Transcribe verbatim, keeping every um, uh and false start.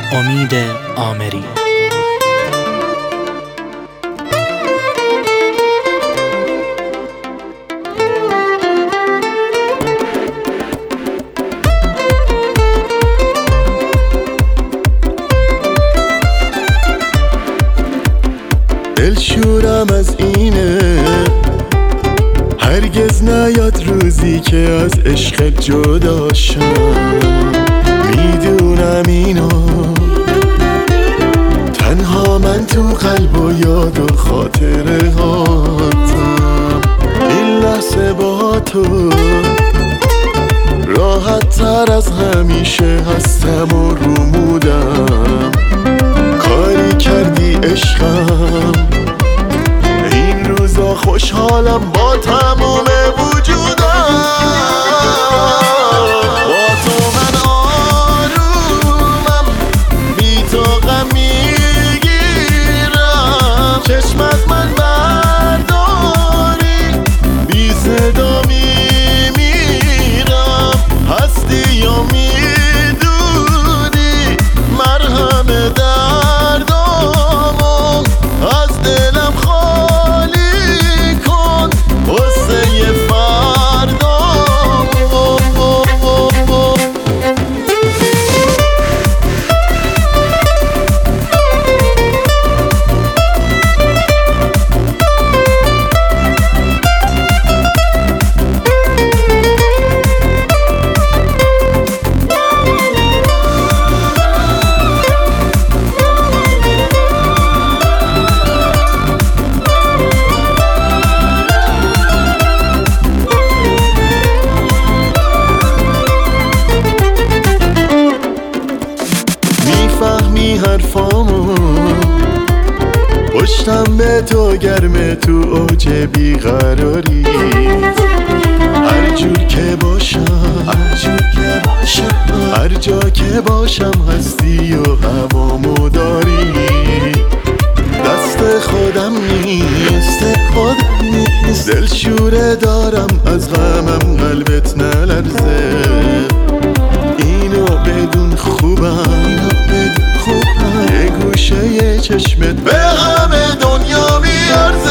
امید آمری. دلشورم از اینه هرگز نیاد روزی که از عشق جدا شم. میدونم اینو تنها من تو قلب و یاد و خاطره هاتم. این لحظه با تو راحت تر از همیشه هستم و رومودم. کاری کردی عشقم این روزا خوشحالم با تمام وجودم. با تو من آرومم بی تو غم میگیرم. چشم از من برداری بی صدا میمیرم. هستی یا میدونی مرهم دردامو از دلم خالی کن واسه فردا. میفهمی حرفامو پشتم به تو گرمه تو اوج بیقراری. هر جور که باشم هر جور که باشم هر جا که باشم هستی و هوامو داری. دست خودم نیست خودم نیست دلشوره دارم از غمم قلبت نلرزه. اینو بدون خوبم اینو بدون خوبم یه گوشه یه چشمت به همه دنیا میارزه.